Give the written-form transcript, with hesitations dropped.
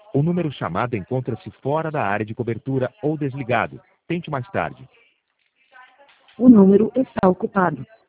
O número chamado encontra-se fora da área de cobertura ou desligado. Tente mais tarde. O número está ocupado.